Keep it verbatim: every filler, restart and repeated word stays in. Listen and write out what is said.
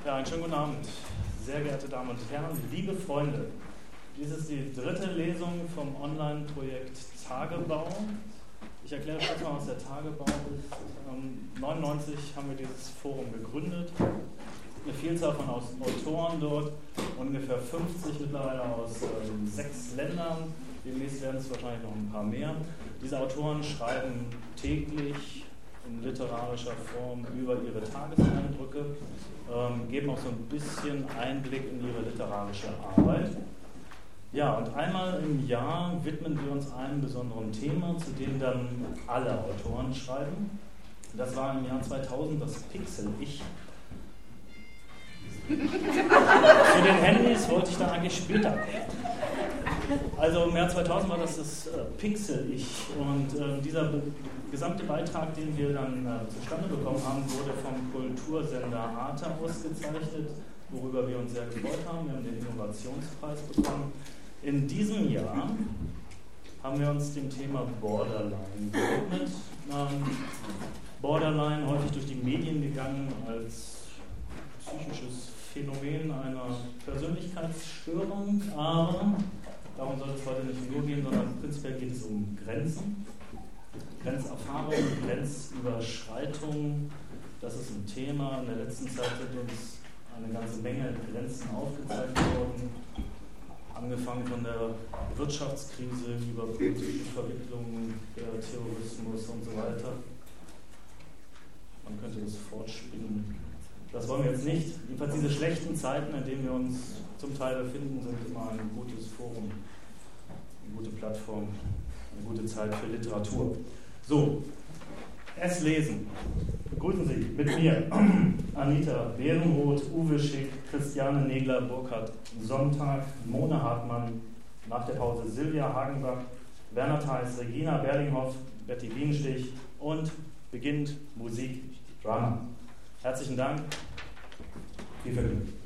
Ja, einen schönen guten Abend, sehr geehrte Damen und Herren, liebe Freunde. Dies ist die dritte Lesung vom Online-Projekt Tagebau. Ich erkläre kurz mal, was der Tagebau ist. Ähm, neunundneunzig haben wir dieses Forum gegründet. Eine Vielzahl von Autoren dort, ungefähr fünfzig mittlerweile aus ähm, sechs Ländern. Demnächst werden es wahrscheinlich noch ein paar mehr. Diese Autoren schreiben täglich in literarischer Form über ihre Tageseindrücke, ähm, geben auch so ein bisschen Einblick in ihre literarische Arbeit. Ja, und einmal im Jahr widmen wir uns einem besonderen Thema, zu dem dann alle Autoren schreiben. Das war im Jahr zweitausend das Pixel-Ich. Zu den Handys wollte ich dann eigentlich später kommen. Also im Jahr zweitausend war das das äh, Pixel-Ich und äh, dieser be gesamte Beitrag, den wir dann äh, zustande bekommen haben, wurde vom Kultursender Arte ausgezeichnet, worüber wir uns sehr gefreut haben. Wir haben den Innovationspreis bekommen. In diesem Jahr haben wir uns dem Thema Borderline gewidmet. Ähm, Borderline häufig durch die Medien gegangen als psychisches Phänomen einer Persönlichkeitsstörung, aber darum soll es heute nicht nur gehen, sondern prinzipiell geht es um Grenzen, Grenzerfahrung, Grenzüberschreitung. Das ist ein Thema. In der letzten Zeit sind uns eine ganze Menge Grenzen aufgezeigt worden, angefangen von der Wirtschaftskrise über politische Verwicklungen, der Terrorismus und so weiter. Man könnte das fortspinnen. Das wollen wir jetzt nicht. Jedenfalls diese schlechten Zeiten, in denen wir uns zum Teil befinden, sind immer ein gutes Forum, eine gute Plattform, eine gute Zeit für Literatur. So, es lesen. Begrüßen Sie mit mir Anita Behrenroth, Uwe Schick, Christiane Negler, Burkhard Sonntag, Mona Hartmann, nach der Pause Silvia Hagenbach, Werner Theis, Regina Berlinghoff, Betty Bienenstich und beginnt Musik, Drama. Herzlichen Dank, viel Vergnügen.